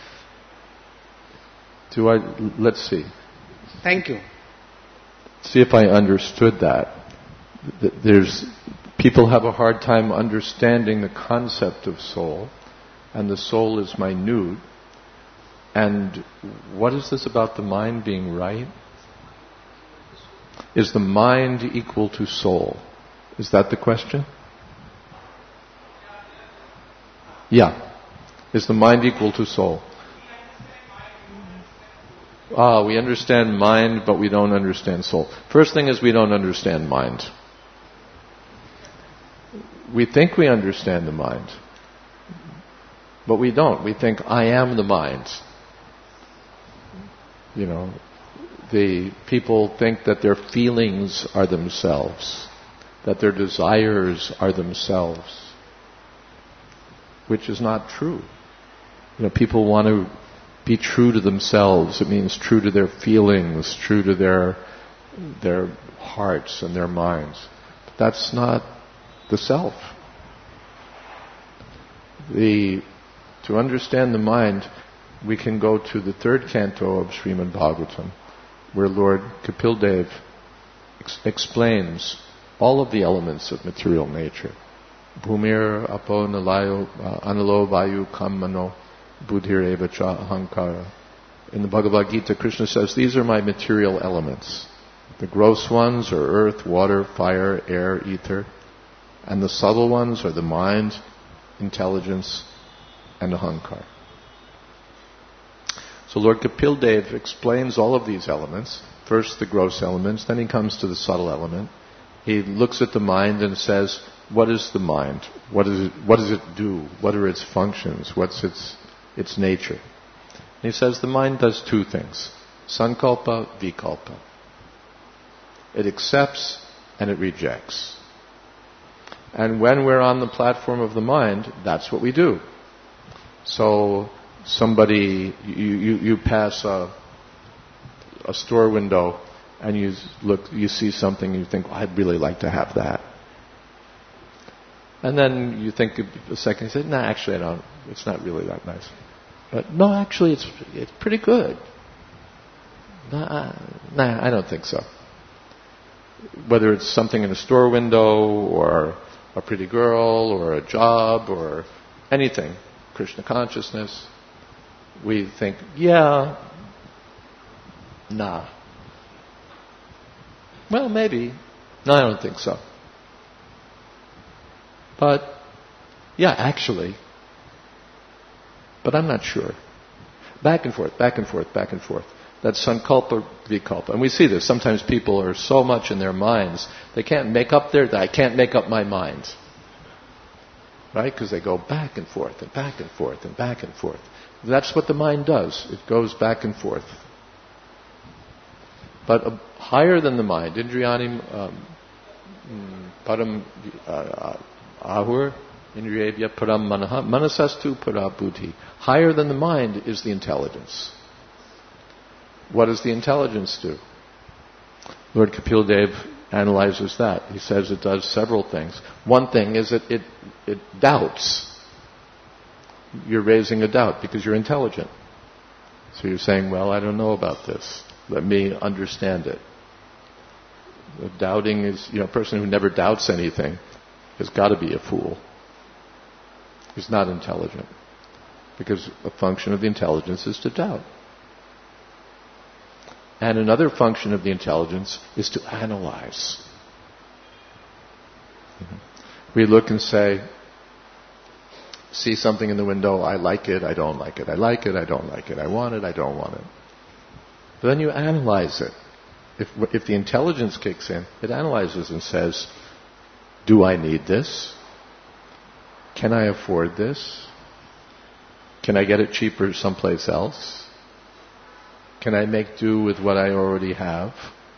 A: Let's see.
C: Thank you.
A: See if I understood that. People have a hard time understanding the concept of soul, and the soul is minute. And what is this about the mind being right? Is the mind equal to soul? Is that the question? Yeah. Is the mind equal to soul? We understand mind, but we don't understand soul. First thing is we don't understand mind. We think we understand the mind, but we don't. We think, I am the mind. The people think that their feelings are themselves, that their desires are themselves, which is not true. People be true to themselves. It means true to their feelings, true to their hearts and their minds. But that's not the self. To understand the mind, we can go to the third canto of Srimad Bhagavatam, where Lord Kapil Dev explains all of the elements of material nature. Bhumir, apo, nalayo, analo, vayu, kammano, buddhir, evacha, ahankara. In the Bhagavad Gita, Krishna says, these are my material elements. The gross ones are earth, water, fire, air, ether. And the subtle ones are the mind, intelligence, and ahankara. So Lord Kapil Dev explains all of these elements. First the gross elements, then he comes to the subtle element. He looks at the mind and says, what is the mind? What does it do? What are its functions? What's its nature? And he says the mind does two things. Sankalpa, vikalpa. It accepts and it rejects. And when we're on the platform of the mind, that's what we do. So somebody, you pass a store window and you see something, you think, I'd really like to have that. And then you think a second, you say, nah, actually I don't, it's not really that nice. But no, actually it's pretty good. Nah, I don't think so. Whether it's something in a store window or a pretty girl or a job or anything, Krishna consciousness, we think, yeah, nah. Well, maybe. No, I don't think so. But, yeah, actually. But I'm not sure. Back and forth, back and forth, back and forth. That's sankalpa, vikalpa. And we see this. Sometimes people are so much in their minds, they can't make up I can't make up my mind. Right? Because they go back and forth and back and forth and back and forth. That's what the mind does. It goes back and forth. But higher than the mind, Indriyani param ahur, Indriyevya param manaha, manasastu para buddhi. Higher than the mind is the intelligence. What does the intelligence do? Lord Kapil Dev analyzes that. He says it does several things. One thing is that it doubts. You're raising a doubt because you're intelligent. So you're saying, well, I don't know about this. Let me understand it. The doubting is, a person who never doubts anything has got to be a fool. He's not intelligent. Because a function of the intelligence is to doubt. And another function of the intelligence is to analyze. We look and say, see something in the window, I like it, I don't like it, I like it, I don't like it, I want it, I don't want it. But then you analyze it. If the intelligence kicks in, it analyzes and says, do I need this? Can I afford this? Can I get it cheaper someplace else? Can I make do with what I already have?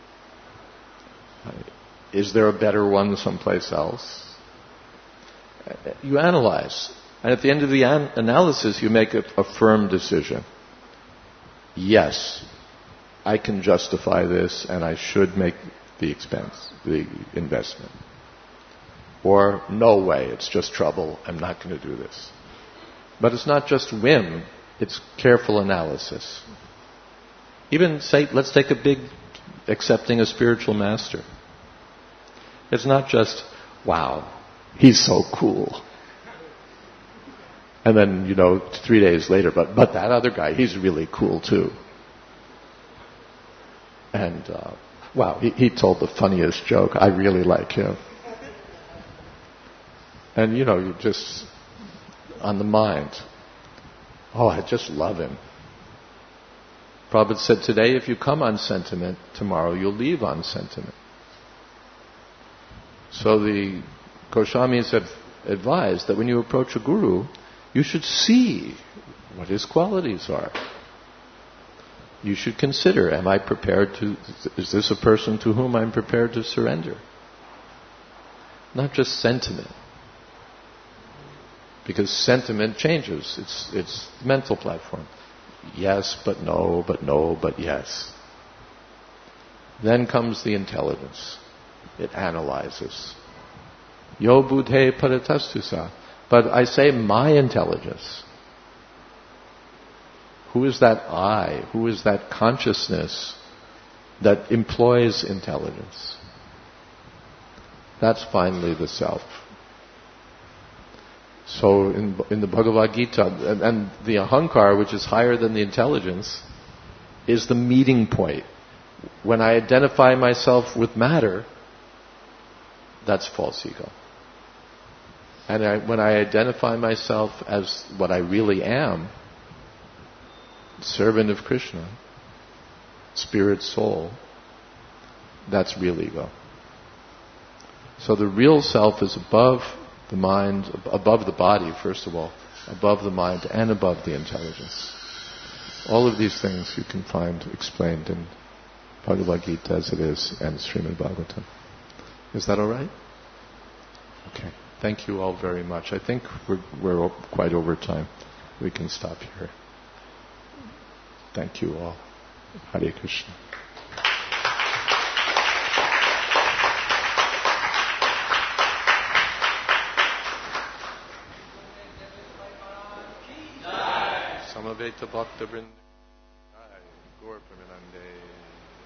A: Is there a better one someplace else? You analyze. And at the end of the analysis, you make a firm decision. Yes, I can justify this and I should make the investment. Or, no way, it's just trouble, I'm not going to do this. But it's not just whim, it's careful analysis. Even say, let's take accepting a spiritual master. It's not just, wow, he's so cool. And then, 3 days later, but that other guy, he's really cool too. And, wow, he told the funniest joke. I really like him. And, you're just on the mind. Oh, I just love him. Prabhupada said today, if you come on sentiment, tomorrow you'll leave on sentiment. So the Goswamis have advised that when you approach a guru, you should see what his qualities are. You should consider, is this a person to whom I'm prepared to surrender? Not just sentiment. Because sentiment changes. It's the mental platform. yes, but no, but no, but yes. Then comes the intelligence. It analyzes. Yo buddhe paratastusa. But I say my intelligence. Who is that I? Who is that consciousness that employs intelligence? That's finally the self. So in the Bhagavad Gita, and the ahankar, which is higher than the intelligence, is the meeting point. When I identify myself with matter, that's false ego. And when I identify myself as what I really am, servant of Krishna, spirit soul, that's real ego. So the real self is above the mind, above the body, first of all, above the mind and above the intelligence. All of these things you can find explained in Bhagavad Gita as it is and Srimad Bhagavatam. Is that all right? Okay. Thank you all very much. I think we're quite over time. We can stop here. Thank you all. Hare Krishna. Samaveta Bhakta Vrinda. Gaur Pramanande.